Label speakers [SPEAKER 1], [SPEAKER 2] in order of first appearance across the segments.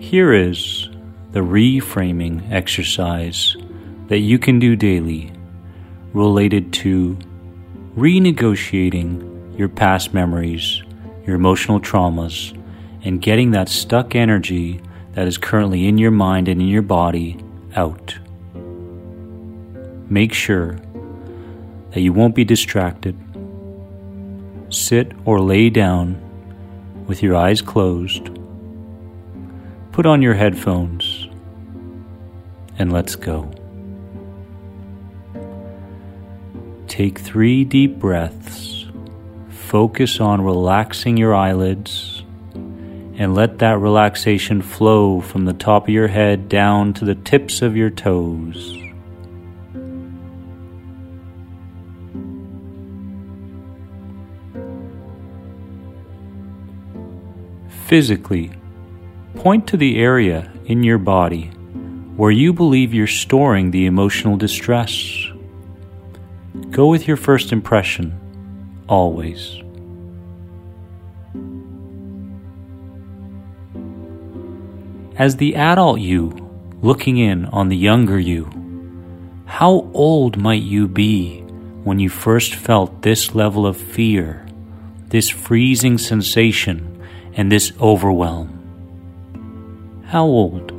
[SPEAKER 1] Here is the reframing exercise that you can do daily related to renegotiating your past memories, your emotional traumas, and getting that stuck energy that is currently in your mind and in your body out. Make sure that you won't be distracted. Sit or lay down with your eyes closed. Put on your headphones and let's go. Take 3 deep breaths. Focus on relaxing your eyelids and let that relaxation flow from the top of your head down to the tips of your toes. Physically, point to the area in your body where you believe you're storing the emotional distress. Go with your first impression, always. As the adult you, looking in on the younger you, how old might you be when you first felt this level of fear, this freezing sensation, and this overwhelm? How old?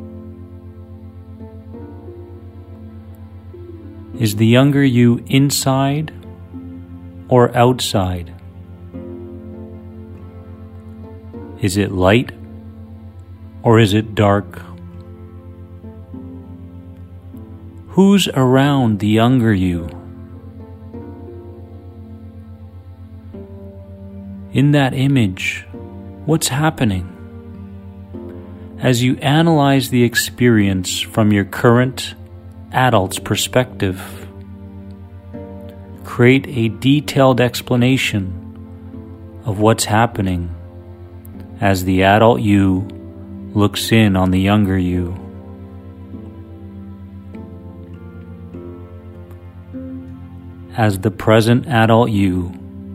[SPEAKER 1] Is the younger you inside or outside? Is it light or is it dark? Who's around the younger you? In that image, what's happening? As you analyze the experience from your current adult's perspective, create a detailed explanation of what's happening as the adult you looks in on the younger you. As the present adult you,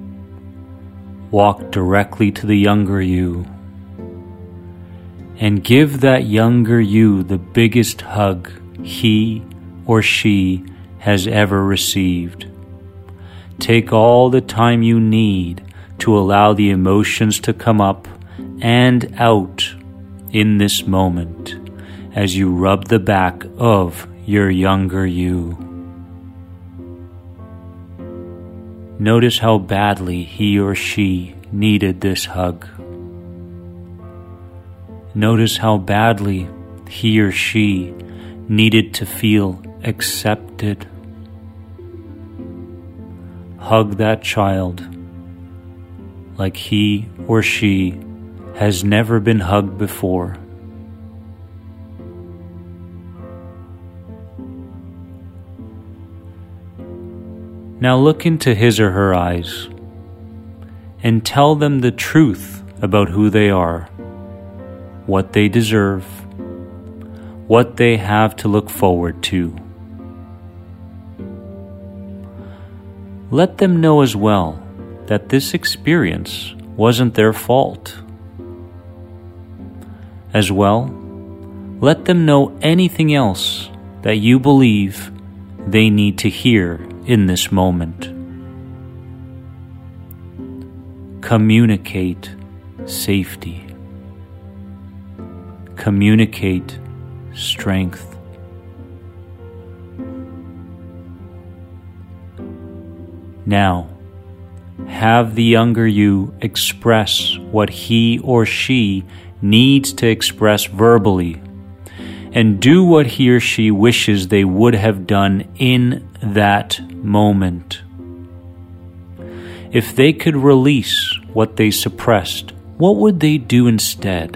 [SPEAKER 1] walk directly to the younger you and give that younger you the biggest hug he or she has ever received. Take all the time you need to allow the emotions to come up and out in this moment as you rub the back of your younger you. Notice how badly he or she needed this hug. Notice how badly he or she needed to feel accepted. Hug that child like he or she has never been hugged before. Now look into his or her eyes and tell them the truth about who they are, what they deserve, what they have to look forward to. Let them know as well that this experience wasn't their fault. As well, let them know anything else that you believe they need to hear in this moment. Communicate safety. Communicate strength. Now, have the younger you express what he or she needs to express verbally, and do what he or she wishes they would have done in that moment. If they could release what they suppressed, what would they do instead?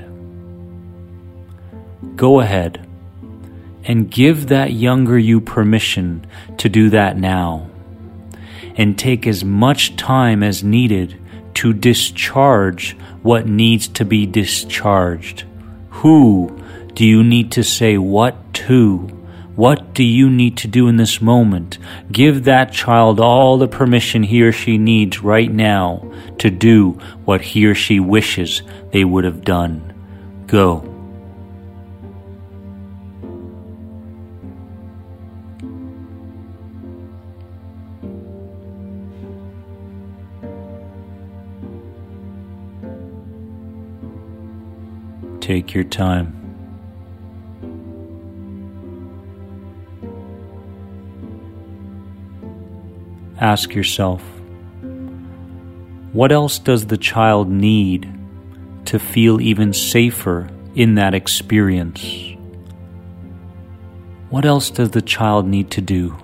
[SPEAKER 1] Go ahead and give that younger you permission to do that now, and take as much time as needed to discharge what needs to be discharged. Who do you need to say what to? What do you need to do in this moment? Give that child all the permission he or she needs right now to do what he or she wishes they would have done. Go. Take your time. Ask yourself, what else does the child need to feel even safer in that experience? What else does the child need to do?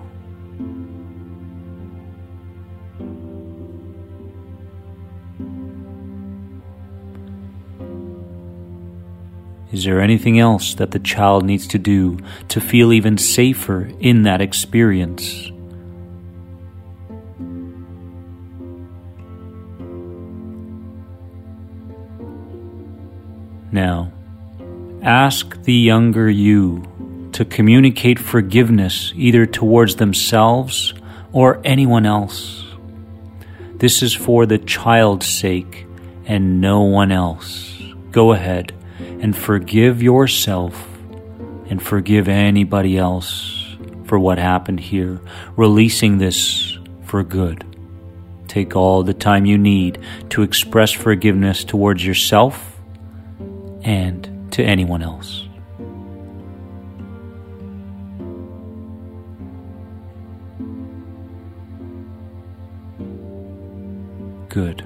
[SPEAKER 1] Is there anything else that the child needs to do to feel even safer in that experience? Now, ask the younger you to communicate forgiveness either towards themselves or anyone else. This is for the child's sake and no one else. Go ahead and forgive yourself and forgive anybody else for what happened here, releasing this for good. Take all the time you need to express forgiveness towards yourself and to anyone else. Good.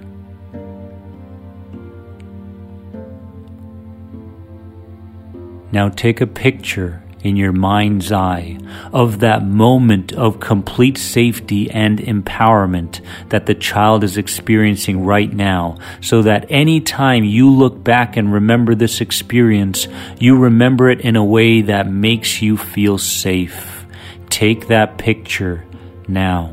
[SPEAKER 1] Now take a picture in your mind's eye of that moment of complete safety and empowerment that the child is experiencing right now, so that any time you look back and remember this experience, you remember it in a way that makes you feel safe. Take that picture now.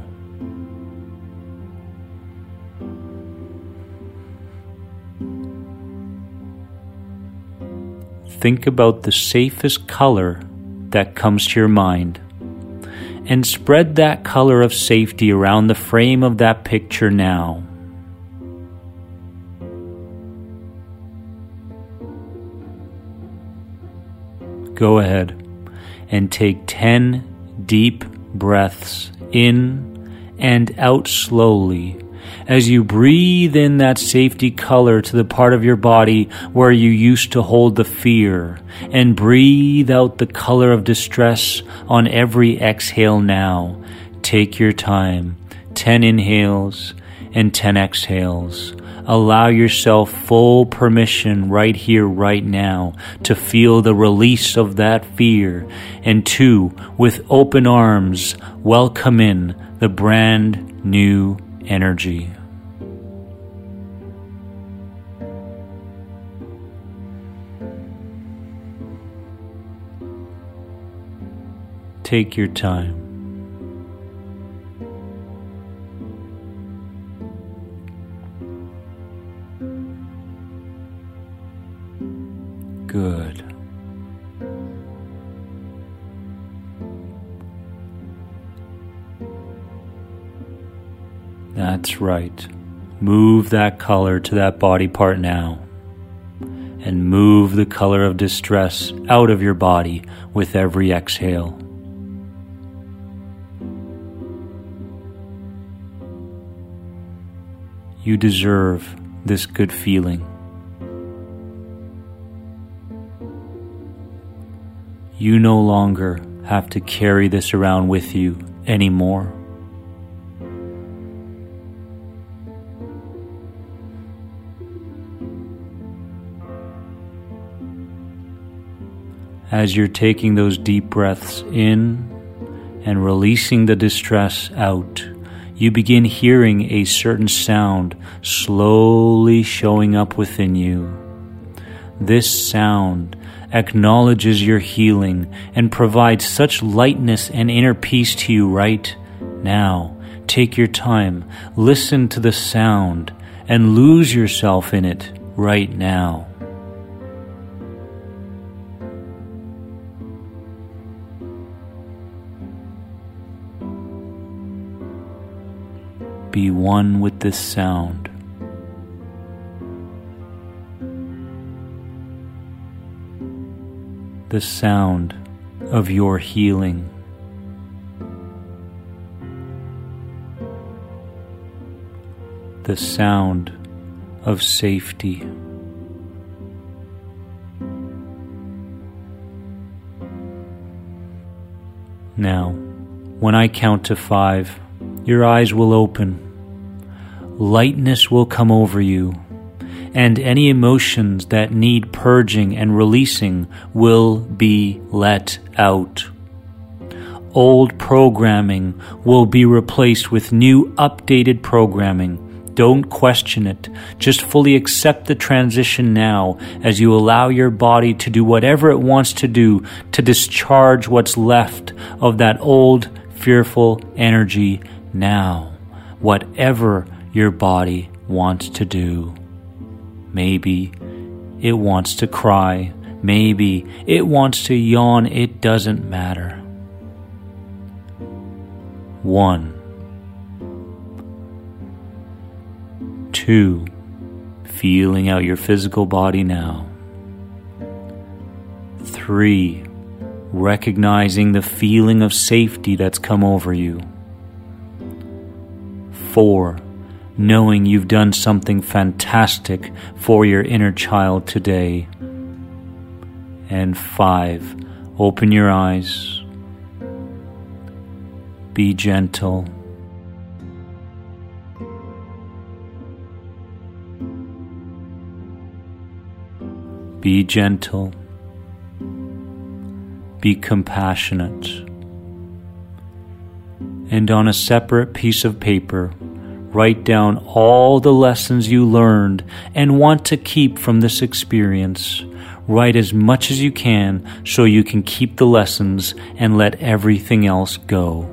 [SPEAKER 1] Think about the safest color that comes to your mind and spread that color of safety around the frame of that picture now. Go ahead and take 10 deep breaths in and out slowly as you breathe in that safety color to the part of your body where you used to hold the fear, and breathe out the color of distress on every exhale now. Take your time, 10 inhales and 10 exhales. Allow yourself full permission right here, right now, to feel the release of that fear. And 2, with open arms, welcome in the brand new energy. Take your time. Good. That's right. Move that color to that body part now. And move the color of distress out of your body with every exhale. You deserve this good feeling. You no longer have to carry this around with you anymore. As you're taking those deep breaths in and releasing the distress out, you begin hearing a certain sound slowly showing up within you. This sound acknowledges your healing and provides such lightness and inner peace to you right now. Take your time, listen to the sound, and lose yourself in it right now. Be one with this sound. The sound of your healing. The sound of safety. Now, when I count to 5, your eyes will open. Lightness will come over you, and any emotions that need purging and releasing will be let out. Old programming will be replaced with new, updated programming. Don't question it. Just fully accept the transition now as you allow your body to do whatever it wants to do to discharge what's left of that old, fearful energy now. Whatever your body wants to do. Maybe it wants to cry. Maybe it wants to yawn. It doesn't matter. 1. 2. Feeling out your physical body now. 3. Recognizing the feeling of safety that's come over you. 4. Knowing you've done something fantastic for your inner child today. And 5. Open your eyes. Be gentle. Be gentle. Be compassionate. And on a separate piece of paper, write down all the lessons you learned and want to keep from this experience. Write as much as you can so you can keep the lessons and let everything else go.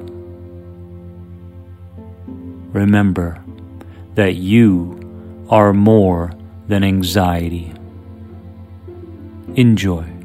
[SPEAKER 1] Remember that you are more than anxiety. Enjoy.